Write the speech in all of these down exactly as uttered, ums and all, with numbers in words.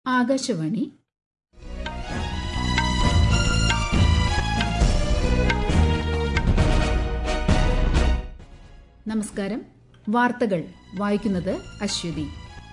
ആകാശവാണി. നമസ്കാരം. വാർത്തകൾ വായിക്കുന്നത് അശ്വതി.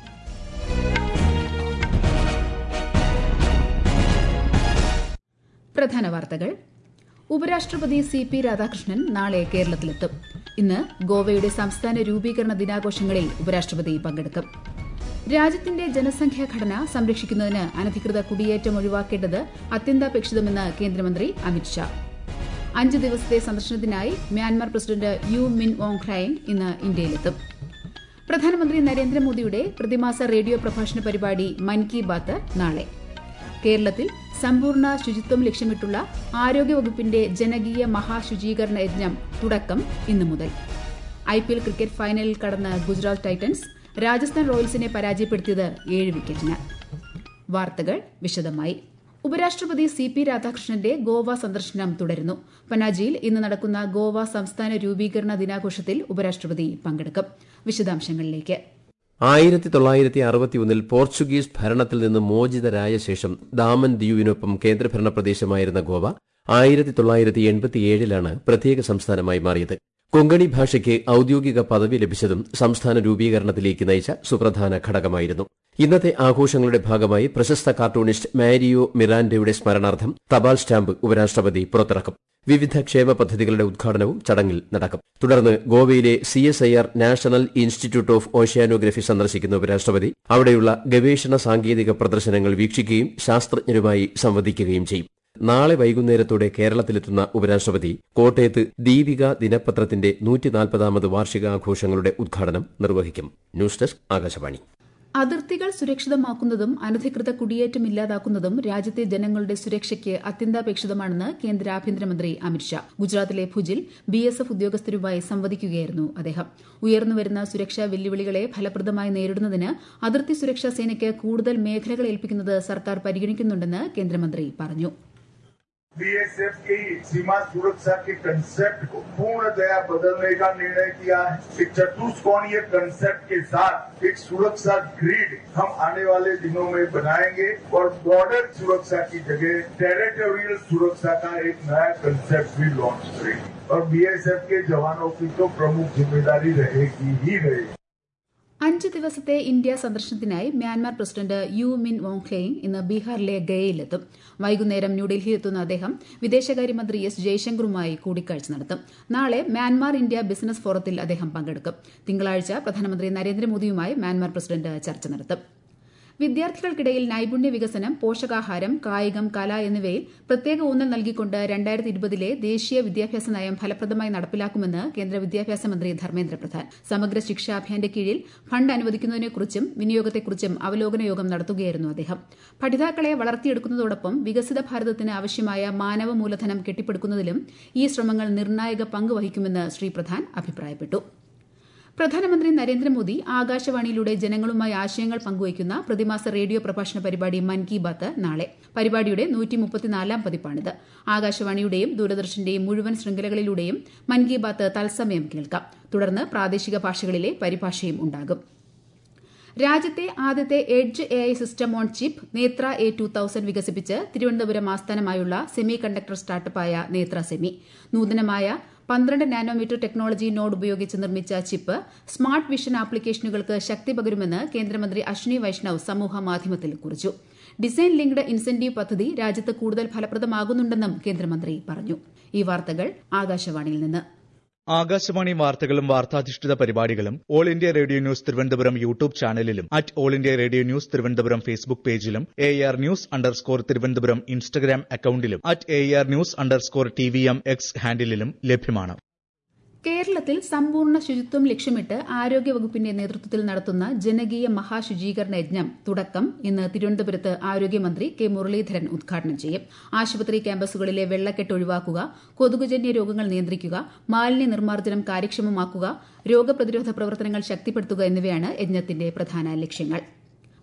പ്രധാന വാർത്തകൾ. ഉപരാഷ്ട്രപതി സി പി രാധാകൃഷ്ണൻ നാളെ കേരളത്തിലെത്തും. ഇന്ന് ഗോവയുടെ സംസ്ഥാന രൂപീകരണ ദിനാഘോഷങ്ങളിൽ ഉപരാഷ്ട്രപതി പങ്കെടുക്കും. രാജ്യത്തിന്റെ ജനസംഖ്യാ ഘടന സംരക്ഷിക്കുന്നതിന് അനധികൃത കുടിയേറ്റം ഒഴിവാക്കേണ്ടത് അത്യന്താപേക്ഷിതമെന്ന് കേന്ദ്രമന്ത്രി അമിത്ഷാ. അഞ്ച് ദിവസത്തെ സന്ദർശനത്തിനായി Myanmar president U Min Aung Hlaing ഇന്ന് ഇന്ത്യയിലെത്തും. പ്രധാനമന്ത്രി നരേന്ദ്രമോദിയുടെ പ്രതിമാസ റേഡിയോ പ്രഭാഷണ പരിപാടി മൻ കി ബാത്ത് നാളെ. കേരളത്തിൽ സമ്പൂർണ്ണ ശുചിത്വം ലക്ഷ്യമിട്ടുള്ള ആരോഗ്യവകുപ്പിന്റെ ജനകീയ മഹാശുചീകരണ യജ്ഞം തുടക്കം ഇന്നു മുതൽ. ഐപിഎൽ ക്രിക്കറ്റ് ഫൈനലിൽ കടന്ന് ഗുജറാത്ത് ടൈറ്റൻസ് രാജസ്ഥാൻ റോയൽസിനെ പരാജയപ്പെടുത്തിയത് ഏഴ് വിക്കറ്റിന്. വാർത്തകൾ വിശദമായി. ഉപരാഷ്ട്രപതി സി പി രാധാകൃഷ്ണന്റെ ഗോവ സന്ദർശനം തുടരുന്നു. പനാജിയിൽ ഇന്ന് നടക്കുന്ന ഗോവ സംസ്ഥാന രൂപീകരണ ദിനാഘോഷത്തിൽ ഉപരാഷ്ട്രപതി പങ്കെടുക്കും. വിശദാംശങ്ങളിലേക്ക്. ആയിരത്തി തൊള്ളായിരത്തി അറുപത്തിയൊന്നിൽ പോർച്ചുഗീസ് ഭരണത്തിൽ നിന്ന് മോചിതരായ ശേഷം ദാമൻ ദിയുവിനൊപ്പം കേന്ദ്രഭരണ പ്രദേശമായിരുന്ന ഗോവ ആയിരത്തി തൊള്ളായിരത്തി എൺപത്തിയേഴിലാണ് പ്രത്യേക സംസ്ഥാനമായി മാറിയത്. കൊങ്കണി ഭാഷയ്ക്ക് ഔദ്യോഗിക പദവി ലഭിച്ചതും സംസ്ഥാന രൂപീകരണത്തിലേക്ക് നയിച്ച സുപ്രധാന ഘടകമായിരുന്നു. ഇന്നത്തെ ആഘോഷങ്ങളുടെ ഭാഗമായി പ്രശസ്ത കാർട്ടൂണിസ്റ്റ് മാരിയോ മിറാൻഡയുടെ സ്മരണാർത്ഥം തപാൽ സ്റ്റാമ്പ് ഉപരാഷ്ട്രപതി പുറത്തിറക്കും. വിവിധ ക്ഷേമ പദ്ധതികളുടെ ഉദ്ഘാടനവും ചടങ്ങിൽ നടക്കും. തുടർന്ന് ഗോവയിലെ C S I R National Institute of Oceanography സന്ദർശിക്കുന്ന ഉപരാഷ്ട്രപതി അവിടെയുള്ള ഗവേഷണ സാങ്കേതിക പ്രദർശനങ്ങൾ വീക്ഷിക്കുകയും ശാസ്ത്രജ്ഞരുമായി സംവദിക്കുകയും ചെയ്യും. നാളെ വൈകുന്നേരത്തോടെ കേരളത്തിലെത്തുന്ന ഉപരാഷ്ട്രപതി കോട്ടയത്ത് ദീപിക ദിനപത്രത്തിന്റെ നൂറ്റിനാൽപ്പതാമത് വാർഷികാഘോഷങ്ങളുടെ ഉദ്ഘാടനം നിർവഹിക്കും. News desk Akashvani. അതിർത്തികൾ സുരക്ഷിതമാക്കുന്നതും അനധികൃത കുടിയേറ്റം ഇല്ലാതാക്കുന്നതും രാജ്യത്തെ ജനങ്ങളുടെ സുരക്ഷയ്ക്ക് അത്യന്താപേക്ഷിതമാണെന്ന് കേന്ദ്ര ആഭ്യന്തരമന്ത്രി അമിത്ഷാ. ഗുജറാത്തിലെ ഭുജിൽ ബി എസ് എഫ് ഉദ്യോഗസ്ഥരുമായി സംവദിക്കുകയായിരുന്നു അദ്ദേഹം. ഉയർന്നുവരുന്ന സുരക്ഷാ വെല്ലുവിളികളെ ഫലപ്രദമായി നേരിടുന്നതിന് അതിർത്തി സുരക്ഷാ സേനയ്ക്ക് കൂടുതൽ മേഖലകൾ ഏൽപ്പിക്കുന്നത് സർക്കാർ പരിഗണിക്കുന്നുണ്ടെന്ന് കേന്ദ്രമന്ത്രി പറഞ്ഞു. बीएसएफ की सीमा सुरक्षा के कंसेप्ट को पूर्णतया बदलने का निर्णय किया है. एक चतुष्कोणीय कंसेप्ट के साथ एक सुरक्षा ग्रिड हम आने वाले दिनों में बनाएंगे और बॉर्डर सुरक्षा की जगह टेरिटोरियल सुरक्षा का एक नया कंसेप्ट भी लॉन्च करेंगे और बीएसएफ के जवानों की तो प्रमुख जिम्मेदारी रहेगी ही रहेगी. അഞ്ച് ദിവസത്തെ ഇന്ത്യ സന്ദർശനത്തിനായി Myanmar president U Min Aung Hlaing ഇന്ന് ബീഹാറിലെ ഗയയിലെത്തും. വൈകുന്നേരം ന്യൂഡൽഹിയിലെത്തുന്ന അദ്ദേഹം വിദേശകാര്യമന്ത്രി എസ് ജയശങ്കറുമായി കൂടിക്കാഴ്ച നടത്തും. നാളെ മ്യാൻമാർ ഇന്ത്യ ബിസിനസ് ഫോറത്തിൽ അദ്ദേഹം പങ്കെടുക്കും. തിങ്കളാഴ്ച പ്രധാനമന്ത്രി നരേന്ദ്രമോദിയുമായി മ്യാൻമാർ പ്രസിഡന്റ് ചർച്ച നടത്തും. വിദ്യാർത്ഥികൾക്കിടയിൽ നൈപുണ്യ വികസനം, പോഷകാഹാരം, കായികം, കല എന്നിവയിൽ പ്രത്യേക ഊന്നൽ നൽകിക്കൊണ്ട് രണ്ടായിരത്തി ഇരുപതിലെ ദേശീയ വിദ്യാഭ്യാസ നയം ഫലപ്രദമായി നടപ്പിലാക്കുമെന്ന് കേന്ദ്ര വിദ്യാഭ്യാസ മന്ത്രി ധർമ്മേന്ദ്ര പ്രധാൻ. സമഗ്ര ശിക്ഷാ അഭിയാന്റെ കീഴിൽ ഫണ്ട് അനുവദിക്കുന്നതിനെക്കുറിച്ചും വിനിയോഗത്തെക്കുറിച്ചും അവലോകന യോഗം നടത്തുകയായിരുന്നു അദ്ദേഹം. പഠിതാക്കളെ വളർത്തിയെടുക്കുന്നതോടൊപ്പം വികസിത ഭാരതത്തിന് ആവശ്യമായ മാനവ മൂലധനം കെട്ടിപ്പടുക്കുന്നതിലും ഈ ശ്രമങ്ങൾ നിർണായക പങ്ക് വഹിക്കുമെന്ന് ശ്രീ പ്രധാൻ അഭിപ്രായപ്പെട്ടു. പ്രധാനമന്ത്രി നരേന്ദ്രമോദി ആകാശവാണിയിലൂടെ ജനങ്ങളുമായി ആശയങ്ങൾ പങ്കുവയ്ക്കുന്ന പ്രതിമാസ റേഡിയോ പ്രഭാഷണ പരിപാടി മൻ കി ബാത്ത് നാളെ. പരിപാടിയുടെ നൂറ്റി മുപ്പത്തിനാലാം പതിപ്പാണിത്. ആകാശവാണിയുടെയും ദൂരദർശന്റെയും മുഴുവൻ ശൃംഖലകളിലൂടെയും മൻ കി ബാത്ത് തത്സമയം കേൾക്കാം. തുടർന്ന് പ്രാദേശിക ഭാഷകളിലെ പരിഭാഷയും ഉണ്ടാകും. രാജ്യത്തെ ആദ്യത്തെ edge A I system on chip Netra A two thousand വികസിപ്പിച്ച് തിരുവനന്തപുരം ആസ്ഥാനമായുള്ള സെമി കണ്ടക്ടർ സ്റ്റാർട്ടപ്പായ നേത്ര സെമി. നൂതനമായ പന്ത്രണ്ട് നാനോമീറ്റർ ടെക്നോളജി നോഡ് ഉപയോഗിച്ച് നിർമ്മിച്ച ചിപ്പ് സ്മാർട്ട് വിഷൻ ആപ്ലിക്കേഷനുകൾക്ക് ശക്തി പകരുമെന്ന് കേന്ദ്രമന്ത്രി അശ്വിനി വൈഷ്ണവ് സമൂഹ മാധ്യമത്തിൽ കുറിച്ചു. ഡിസൈൻ ലിങ്ക്ഡ് ഇൻസെന്റീവ് പദ്ധതി രാജ്യത്ത് കൂടുതൽ ഫലപ്രദമാകുന്നുണ്ടെന്നും കേന്ദ്രമന്ത്രി പറഞ്ഞു. ഈ വാർത്തകൾ ആകാശവാണിയിൽ നിന്ന്. ആകാശവാണി വാർത്തകളും വാർത്താധിഷ്ഠിത പരിപാടികളും All India Radio News Thiruvananthapuram YouTube ചാനലിലും at All India Radio News Thiruvananthapuram Facebook പേജിലും A R news underscore Thiruvananthapuram Instagram അക്കൌണ്ടിലും at A R news underscore T V M X ഹാൻഡിലും ലഭ്യമാണ്. കേരളത്തിൽ സമ്പൂർണ്ണ ശുചിത്വം ലക്ഷ്യമിട്ട് ആരോഗ്യവകുപ്പിന്റെ നേതൃത്വത്തിൽ നടത്തുന്ന ജനകീയ മഹാശുചീകരണ യജ്ഞം തുടക്കം ഇന്ന് തിരുവനന്തപുരത്ത് ആരോഗ്യമന്ത്രി കെ മുരളീധരൻ ഉദ്ഘാടനം ചെയ്യും. ആശുപത്രി ക്യാമ്പസുകളിലെ വെള്ളക്കെട്ട് ഒഴിവാക്കുക, കൊതുകുജന്യ രോഗങ്ങൾ നിയന്ത്രിക്കുക, മാലിന്യ നിർമ്മാർജ്ജനം കാര്യക്ഷമമാക്കുക, രോഗപ്രതിരോധ പ്രവർത്തനങ്ങൾ ശക്തിപ്പെടുത്തുക എന്നിവയാണ് യജ്ഞത്തിന്റെ പ്രധാന ലക്ഷ്യങ്ങൾ.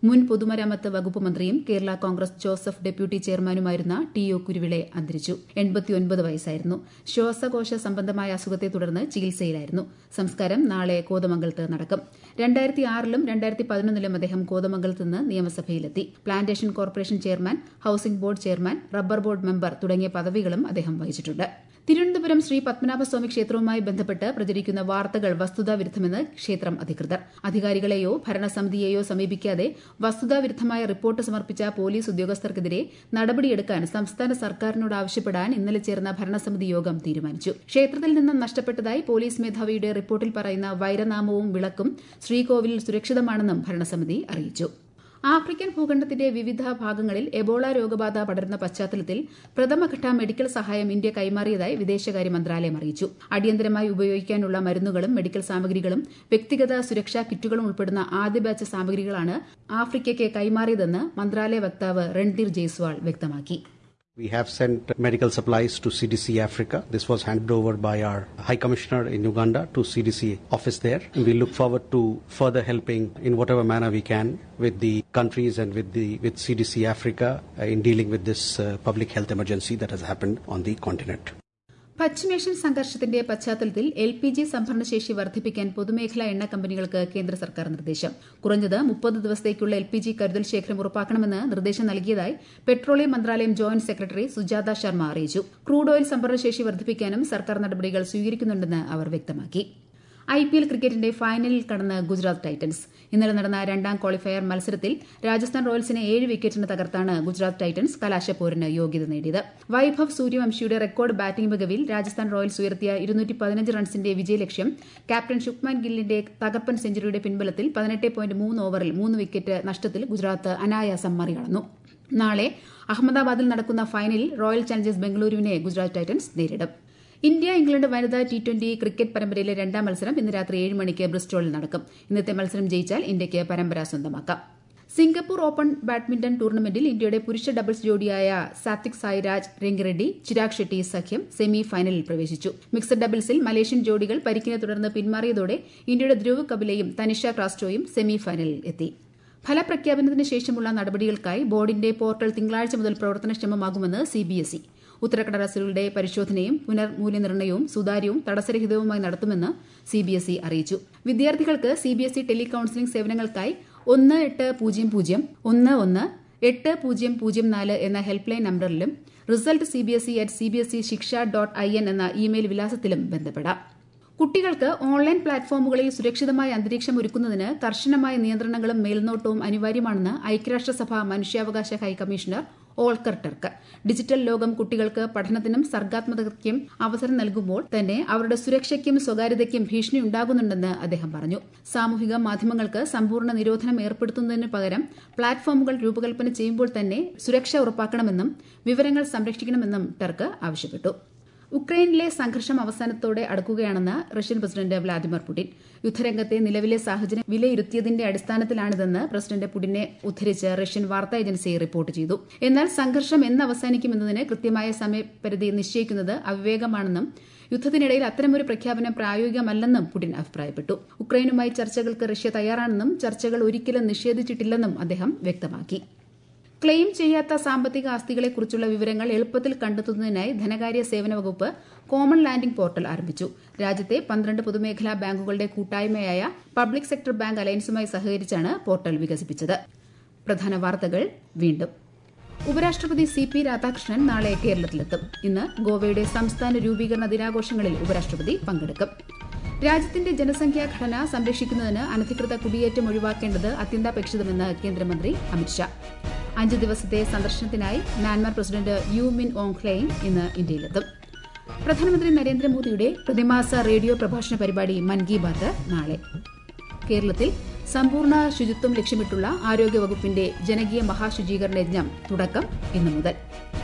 മുൻ പൊതുമരാമത്ത് വകുപ്പ് മന്ത്രിയും കേരള കോൺഗ്രസ് ജോസഫ് ഡെപ്യൂട്ടി ചെയർമാനുമായിരുന്ന ടി ഒ കുരുവിളെ അന്തരിച്ചു. എൺപത്തിയൊൻപത് വയസ്സായിരുന്നു. ശ്വാസകോശ സംബന്ധമായ അസുഖത്തെ തുടർന്ന് ചികിത്സയിലായിരുന്നു. സംസ്കാരം നാളെ കോതമംഗലത്ത് നടക്കും. രണ്ടായിരത്തി ആറിലും രണ്ടായിരത്തി പതിനൊന്നിലും അദ്ദേഹം കോതമംഗലത്ത് നിന്ന് നിയമസഭയിലെത്തി. Plantation corporation chairman, housing board chairman, rubber board member തുടങ്ങിയ പദവികളും അദ്ദേഹം വഹിച്ചിട്ടുണ്ട്. തിരുവനന്തപുരം ശ്രീ പത്മനാഭസ്വാമി ക്ഷേത്രവുമായി ബന്ധപ്പെട്ട് പ്രചരിക്കുന്ന വാർത്തകൾ വസ്തുതാവിരുദ്ധമെന്ന് ക്ഷേത്രം അധികൃതർ. അധികാരികളെയോ ഭരണസമിതിയെയോ സമീപിക്കാതെ വസ്തുതാവിരുദ്ധമായ റിപ്പോർട്ട് സമർപ്പിച്ച പോലീസ് ഉദ്യോഗസ്ഥർക്കെതിരെ നടപടിയെടുക്കാൻ സംസ്ഥാന സർക്കാരിനോട് ആവശ്യപ്പെടാൻ ഇന്നലെ ചേർന്ന ഭരണസമിതി യോഗം തീരുമാനിച്ചു. ക്ഷേത്രത്തിൽ നിന്ന് നഷ്ടപ്പെട്ടതായി പോലീസ് മേധാവിയുടെ റിപ്പോർട്ടിൽ പറയുന്ന വൈരനാമവും വിളക്കും ശ്രീകോവിലിൽ സുരക്ഷിതമാണെന്നും ഭരണസമിതി അറിയിച്ചു. ആഫ്രിക്കൻ ഭൂഖണ്ഡത്തിന്റെ വിവിധ ഭാഗങ്ങളിൽ എബോള രോഗബാധ പടരുന്ന പശ്ചാത്തലത്തിൽ പ്രഥമഘട്ട മെഡിക്കൽ സഹായം ഇന്ത്യ കൈമാറിയതായി വിദേശകാര്യ മന്ത്രാലയം അറിയിച്ചു. അടിയന്തരമായി ഉപയോഗിക്കാനുള്ള മരുന്നുകളും മെഡിക്കൽ സാമഗ്രികളും വ്യക്തിഗത സുരക്ഷാ കിറ്റുകളും ഉൾപ്പെടുന്ന ആദ്യ ബാച്ച് സാമഗ്രികളാണ് ആഫ്രിക്കയ്ക്ക് കൈമാറിയതെന്ന് മന്ത്രാലയ വക്താവ് രൺധീർ ജയ്സ്വാൾ വ്യക്തമാക്കി. We have sent medical supplies to C D C Africa. This was handed over by our High Commissioner in Uganda to C D C office there. And we look forward to further helping in whatever manner we can with the countries and with the with C D C Africa uh, in dealing with this uh, public health emergency that has happened on the continent. പശ്ചിമേഷ്യൻ സംഘർഷത്തിന്റെ പശ്ചാത്തലത്തിൽ L P G സംഭരണശേഷി വർദ്ധിപ്പിക്കാൻ പൊതുമേഖലാ എണ്ണ കമ്പനികൾക്ക് കേന്ദ്ര സർക്കാർ നിർദ്ദേശം. കുറഞ്ഞത് മുപ്പത് ദിവസത്തേക്കുള്ള എൽ പി ജി കരുതൽ ശേഖരം ഉറപ്പാക്കണമെന്ന് നിർദ്ദേശം നൽകിയതായി പെട്രോളിയം മന്ത്രാലയം ജോയിന്റ് സെക്രട്ടറി സുജാത ശർമ്മ അറിയിച്ചു. ക്രൂഡ് ഓയിൽ സംഭരണശേഷി വർദ്ധിപ്പിക്കാനും സർക്കാർ നടപടികൾ സ്വീകരിക്കുന്നുണ്ടെന്ന് അവർ വ്യക്തമാക്കി. ഐ പി എൽ ക്രിക്കറ്റിന്റെ ഫൈനലിൽ കടന്ന് ഗുജറാത്ത് ടൈറ്റൻസ്. ഇന്നലെ നടന്ന രണ്ടാം ക്വാളിഫയർ മത്സരത്തിൽ രാജസ്ഥാൻ റോയൽസിനെ ഏഴ് വിക്കറ്റിന് തകർത്താണ് ഗുജറാത്ത് ടൈറ്റൻസ് കലാശപ്പോരിന് യോഗ്യത നേടിയത്. വൈഭവ് സൂര്യവംശിയുടെ റെക്കോർഡ് ബാറ്റിംഗ് മികവിൽ രാജസ്ഥാൻ റോയൽസ് ഉയർത്തിയ ഇരുന്നൂറ്റി പതിനഞ്ച് റൺസിന്റെ വിജയലക്ഷ്യം ക്യാപ്റ്റൻ ശുഭ്മാൻ ഗില്ലിന്റെ തകർപ്പൻ സെഞ്ചുറിയുടെ പിൻബലത്തിൽ പതിനെട്ട് പോയിന്റ് മൂന്ന് ഓവറിൽ മൂന്ന് വിക്കറ്റ് നഷ്ടത്തിൽ ഗുജറാത്ത് അനായാസം മറികടന്നു. നാളെ അഹമ്മദാബാദിൽ നടക്കുന്ന ഫൈനലിൽ റോയൽ ചലഞ്ചേഴ്സ് ബംഗളൂരുവിനെ ഗുജറാത്ത് ടൈറ്റൻസ് നേരിടും. ഇന്ത്യ ഇംഗ്ലണ്ട് വനിതാ ടി ട്വന്റി ക്രിക്കറ്റ് പരമ്പരയിലെ രണ്ടാം മത്സരം ഇന്ന് രാത്രി ഏഴ് മണിക്ക് ബ്രിസ്റ്റോളിൽ നടക്കും. ഇന്നത്തെ മത്സരം ജയിച്ചാൽ ഇന്ത്യയ്ക്ക് പരമ്പര സ്വന്തമാക്കാം. സിംഗപ്പൂർ ഓപ്പൺ ബാഡ്മിന്റൺ ടൂർണമെന്റിൽ ഇന്ത്യയുടെ പുരുഷ ഡബിൾസ് ജോഡിയായ സാത്വിക് സായിരാജ് രംഗിറെഡ്ഡി ചിരാഗ് ഷെട്ടി സഖ്യം സെമി ഫൈനലിൽ പ്രവേശിച്ചു. മിക്സഡ് ഡബിൾസിൽ മലേഷ്യൻ ജോഡികൾ പരിക്കിനെ തുടർന്ന് പിന്മാറിയതോടെ ഇന്ത്യയുടെ ധ്രുവ് കപിലയും തനിഷ ക്രാസ്റ്റോയും സെമി ഫൈനലിൽ എത്തി. ഫലപ്രഖ്യാപനത്തിന് ശേഷമുള്ള നടപടികൾക്കായി ബോർഡിന്റെ പോർട്ടൽ തിങ്കളാഴ്ച മുതൽ പ്രവർത്തനക്ഷമമാകുമെന്ന് സിബിഎസ്ഇ. ഉത്തരക്കടലാസുകളുടെ പരിശോധനയും പുനർമൂല്യനിർണ്ണയവും സുതാര്യവും തടസ്സരഹിതവുമായി നടത്തുമെന്ന് സിബിഎസ്ഇ അറിയിച്ചു. വിദ്യാർത്ഥികൾക്ക് സിബിഎസ്ഇ ടെലി കൌൺസിലിംഗ് സേവനങ്ങൾക്കായി ഒന്ന് എട്ട് പൂജ്യം പൂജ്യം ഒന്ന് ഒന്ന് എട്ട് പൂജ്യം പൂജ്യം നാല് എന്ന ഹെൽപ്പ് ലൈൻ നമ്പറിലും result CBSE at CBSE Shiksha dot I N എന്ന ഇമെയിൽ വിലാസത്തിലും ബന്ധപ്പെടാം. കുട്ടികൾക്ക് ഓൺലൈൻ പ്ലാറ്റ്ഫോമുകളിൽ സുരക്ഷിതമായ അന്തരീക്ഷം ഒരുക്കുന്നതിന് കർശനമായ നിയന്ത്രണങ്ങളും മേൽനോട്ടവും അനിവാര്യമാണെന്ന് ഐക്യരാഷ്ട്രസഭ മനുഷ്യാവകാശ ഹൈക്കമ്മീഷണർ ഓൾക്കർ ടർക്ക്. ഡിജിറ്റൽ ലോകം കുട്ടികൾക്ക് പഠനത്തിനും സർഗാത്മകതയ്ക്കും അവസരം നൽകുമ്പോൾ തന്നെ അവരുടെ സുരക്ഷയ്ക്കും സ്വകാര്യതയ്ക്കും ഭീഷണിയുണ്ടാകുന്നുണ്ടെന്ന് അദ്ദേഹം പറഞ്ഞു. സാമൂഹിക മാധ്യമങ്ങൾക്ക് സമ്പൂർണ്ണ നിരോധനം ഏർപ്പെടുത്തുന്നതിന് പകരം പ്ലാറ്റ്ഫോമുകൾ രൂപകൽപ്പന ചെയ്യുമ്പോൾ തന്നെ സുരക്ഷ ഉറപ്പാക്കണമെന്നും വിവരങ്ങൾ സംരക്ഷിക്കണമെന്നും ടർക്ക് ആവശ്യപ്പെട്ടു. ഉക്രൈനിലെ സംഘർഷം അവസാനത്തോടെ അടുക്കുകയാണെന്ന് റഷ്യൻ പ്രസിഡന്റ് വ്ളാദിമിർ പുടിൻ. യുദ്ധരംഗത്തെ നിലവിലെ സാഹചര്യം വിലയിരുത്തിയതിന്റെ അടിസ്ഥാനത്തിലാണിതെന്ന് പ്രസിഡന്റ് പുടിനെ ഉദ്ധരിച്ച് റഷ്യൻ വാർത്താ ഏജൻസി റിപ്പോർട്ട് ചെയ്തു. എന്നാൽ സംഘർഷം എന്ന് അവസാനിക്കുമെന്നതിന് കൃത്യമായ സമയപരിധി നിശ്ചയിക്കുന്നത് അവിവേകമാണെന്നും യുദ്ധത്തിനിടയിൽ അത്തരമൊരു പ്രഖ്യാപനം പ്രായോഗികമല്ലെന്നും പുടിൻ അഭിപ്രായപ്പെട്ടു. ഉക്രൈനുമായി ചർച്ചകൾക്ക് റഷ്യ തയ്യാറാണെന്നും ചർച്ചകൾ ഒരിക്കലും നിഷേധിച്ചിട്ടില്ലെന്നും അദ്ദേഹം വ്യക്തമാക്കി. ക്ലെയിം ചെയ്യാത്ത സാമ്പത്തിക ആസ്തികളെക്കുറിച്ചുള്ള വിവരങ്ങൾ എളുപ്പത്തിൽ കണ്ടെത്തുന്നതിനായി ധനകാര്യ സേവന വകുപ്പ് കോമൺ ലാൻഡിംഗ് പോർട്ടൽ ആരംഭിച്ചു. രാജ്യത്തെ പന്ത്രണ്ട് പൊതുമേഖലാ ബാങ്കുകളുടെ കൂട്ടായ്മയായ പബ്ലിക് സെക്ടർ ബാങ്ക് അലയൻസുമായി സഹകരിച്ചാണ് പോർട്ടൽ വികസിപ്പിച്ചത്. പ്രധാന വാർത്തകൾ വീണ്ടും. ഉപരാഷ്ട്രപതി സി പി രാധാകൃഷ്ണൻ നാളെ കേരളത്തിലെത്തും. ഇന്ന് ഗോവയുടെ സംസ്ഥാന രൂപീകരണ ദിനാഘോഷങ്ങളിൽ ഉപരാഷ്ട്രപതി പങ്കെടുക്കും. രാജ്യത്തിന്റെ ജനസംഖ്യാ ഘടന സംരക്ഷിക്കുന്നതിന് അനധികൃത കുടിയേറ്റം ഒഴിവാക്കേണ്ടത് അത്യന്താപേക്ഷിതമെന്ന് കേന്ദ്രമന്ത്രി അമിത്ഷാ. അഞ്ച് ദിവസത്തെ സന്ദർശനത്തിനായി Myanmar president U Min Aung ഖ്ലെയിങ് ഇന്ന് ഇന്ത്യയിലെത്തും. പ്രധാനമന്ത്രി നരേന്ദ്രമോദിയുടെ പ്രതിമാസ റേഡിയോ പ്രഭാഷണ പരിപാടി മൻ കി ബാത്ത് നാളെ. കേരളത്തിൽ സമ്പൂർണ്ണ ശുചിത്വം ലക്ഷ്യമിട്ടുള്ള ആരോഗ്യവകുപ്പിന്റെ ജനകീയ മഹാശുചീകരണ യജ്ഞം തുടക്കം ഇന്നു മുതൽ.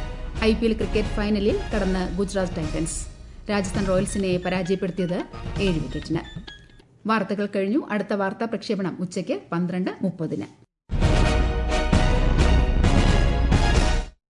ഐ പി എൽ ക്രിക്കറ്റ് ഫൈനലിൽ കടന്ന് ഗുജറാത്ത് ടൈറ്റൻസ്. രാജസ്ഥാൻ റോയൽസിനെ പരാജയപ്പെടുത്തിയത് ഏഴ് വിക്കറ്റിന്. വാർത്തകൾ കഴിഞ്ഞു. അടുത്ത വാർത്താ പ്രക്ഷേപണം ഉച്ചയ്ക്ക് പന്ത്രണ്ട് മുപ്പതിന്.